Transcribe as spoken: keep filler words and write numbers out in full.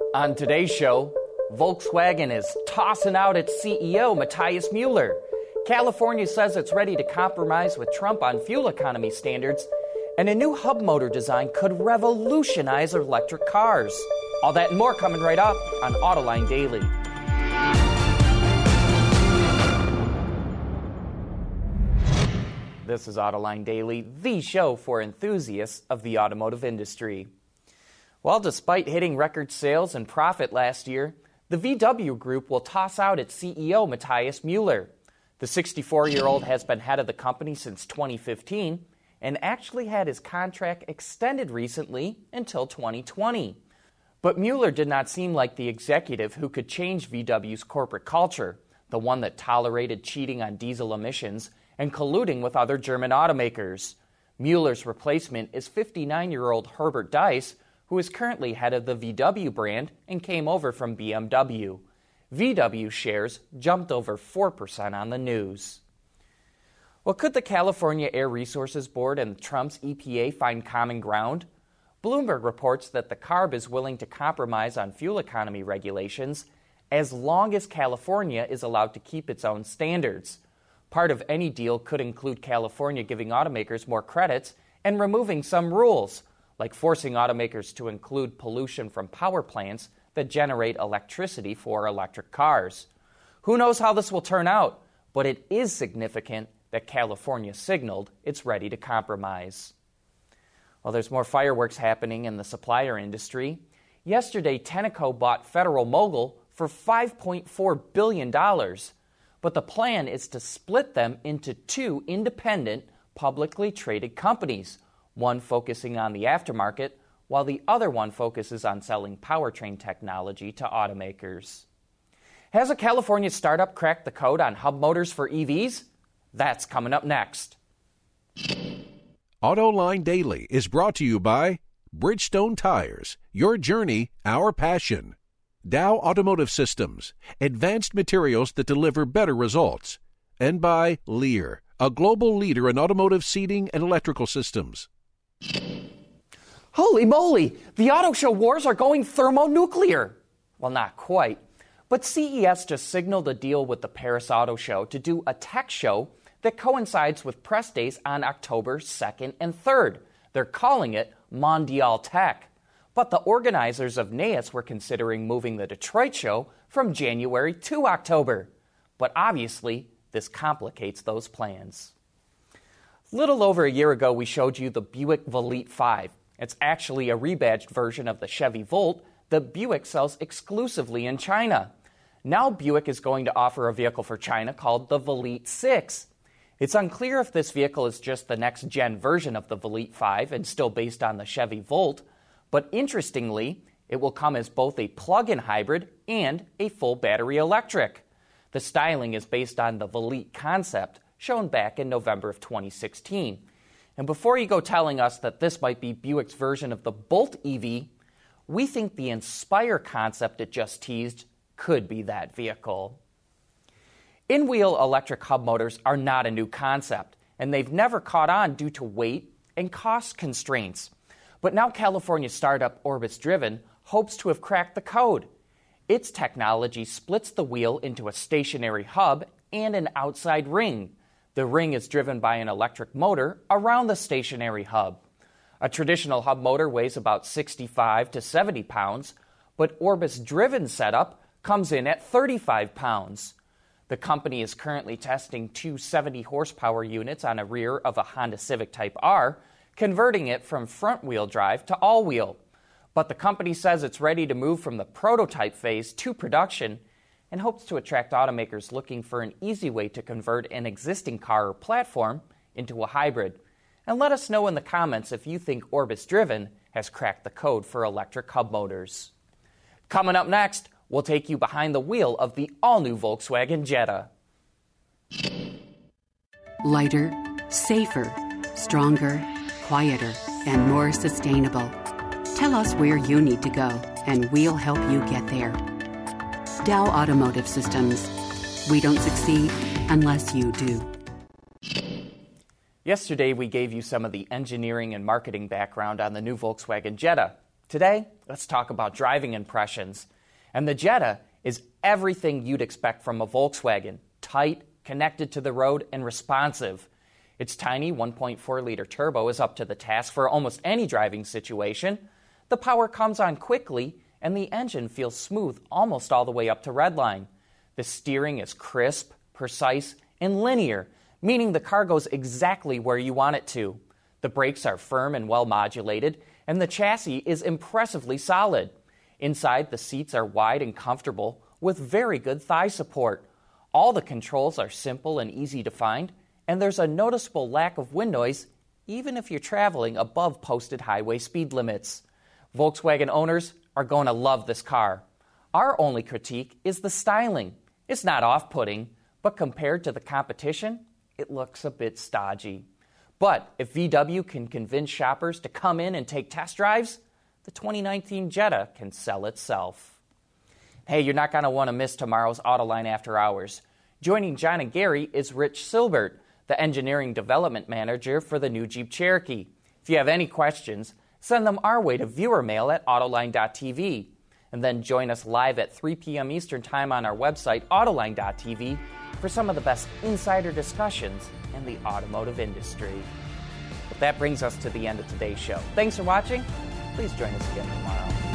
On today's show, Volkswagen is tossing out its C E O, Matthias Mueller. California says it's ready to compromise with Trump on fuel economy standards, and a new hub motor design could revolutionize electric cars. All that and more coming right up on Autoline Daily. This is Autoline Daily, the show for enthusiasts of the automotive industry. Well, despite hitting record sales and profit last year, the V W Group will toss out its C E O, Matthias Mueller. The sixty-four-year-old has been head of the company since twenty fifteen and actually had his contract extended recently until twenty twenty. But Mueller did not seem like the executive who could change V W's corporate culture, the one that tolerated cheating on diesel emissions and colluding with other German automakers. Mueller's replacement is fifty-nine-year-old Herbert Diess, who is currently head of the V W brand and came over from B M W. V W shares jumped over four percent on the news. Well, could the California Air Resources Board and Trump's E P A find common ground? Bloomberg reports that the C A R B is willing to compromise on fuel economy regulations as long as California is allowed to keep its own standards. Part of any deal could include California giving automakers more credits and removing some rules, like forcing automakers to include pollution from power plants that generate electricity for electric cars. Who knows how this will turn out, but it is significant that California signaled it's ready to compromise. Well, there's more fireworks happening in the supplier industry. Yesterday, Tenneco bought Federal Mogul for five point four billion dollars, but the plan is to split them into two independent, publicly traded companies, one focusing on the aftermarket, while the other one focuses on selling powertrain technology to automakers. Has a California startup cracked the code on hub motors for E Vs? That's coming up next. Autoline Daily is brought to you by Bridgestone Tires, your journey, our passion. Dow Automotive Systems, advanced materials that deliver better results. And by Lear, a global leader in automotive seating and electrical systems. Holy moly! The auto show wars are going thermonuclear. Well, not quite. But C E S just signaled a deal with the Paris Auto Show to do a tech show that coincides with press days on October second and third. They're calling it Mondial Tech. But the organizers of N A I S were considering moving the Detroit show from January to October. But obviously, this complicates those plans. Little over a year ago, we showed you the Buick Velite five. It's actually a rebadged version of the Chevy Volt that Buick sells exclusively in China. Now Buick is going to offer a vehicle for China called the Velite six. It's unclear if this vehicle is just the next-gen version of the Velite five and still based on the Chevy Volt, but interestingly, it will come as both a plug-in hybrid and a full battery electric. The styling is based on the Velite concept, shown back in November of twenty sixteen. And before you go telling us that this might be Buick's version of the Bolt E V, we think the Inspire concept it just teased could be that vehicle. In-wheel electric hub motors are not a new concept, and they've never caught on due to weight and cost constraints. But now California startup Orbis Driven hopes to have cracked the code. Its technology splits the wheel into a stationary hub and an outside ring. The ring is driven by an electric motor around the stationary hub. A traditional hub motor weighs about sixty-five to seventy pounds, but Orbis Driven setup comes in at thirty-five pounds. The company is currently testing two seventy horsepower units on a rear of a Honda Civic Type R, converting it from front-wheel drive to all-wheel. But the company says it's ready to move from the prototype phase to production and hopes to attract automakers looking for an easy way to convert an existing car or platform into a hybrid. And let us know in the comments if you think Orbis Driven has cracked the code for electric hub motors. Coming up next, we'll take you behind the wheel of the all-new Volkswagen Jetta. Lighter, safer, stronger, quieter, and more sustainable. Tell us where you need to go, and we'll help you get there. Dow Automotive Systems. We don't succeed unless you do. Yesterday, we gave you some of the engineering and marketing background on the new Volkswagen Jetta. Today, let's talk about driving impressions. And the Jetta is everything you'd expect from a Volkswagen: tight, connected to the road, and responsive. Its tiny one point four liter turbo is up to the task for almost any driving situation. The power comes on quickly, and the engine feels smooth almost all the way up to redline. The steering is crisp, precise, and linear, meaning the car goes exactly where you want it to. The brakes are firm and well modulated, and the chassis is impressively solid. Inside, the seats are wide and comfortable, with very good thigh support. All the controls are simple and easy to find, and there's a noticeable lack of wind noise, even if you're traveling above posted highway speed limits. Volkswagen owners are going to love this car. Our only critique is the styling. It's not off-putting, but compared to the competition, it looks a bit stodgy. But if V W can convince shoppers to come in and take test drives, the twenty nineteen Jetta can sell itself. Hey, you're not going to want to miss tomorrow's Autoline After Hours. Joining John and Gary is Rich Silbert, the Engineering Development Manager for the new Jeep Cherokee. If you have any questions, send them our way to viewer mail at autoline dot t v. And then join us live at three p.m. Eastern Time on our website, autoline dot t v, for some of the best insider discussions in the automotive industry. But that brings us to the end of today's show. Thanks for watching. Please join us again tomorrow.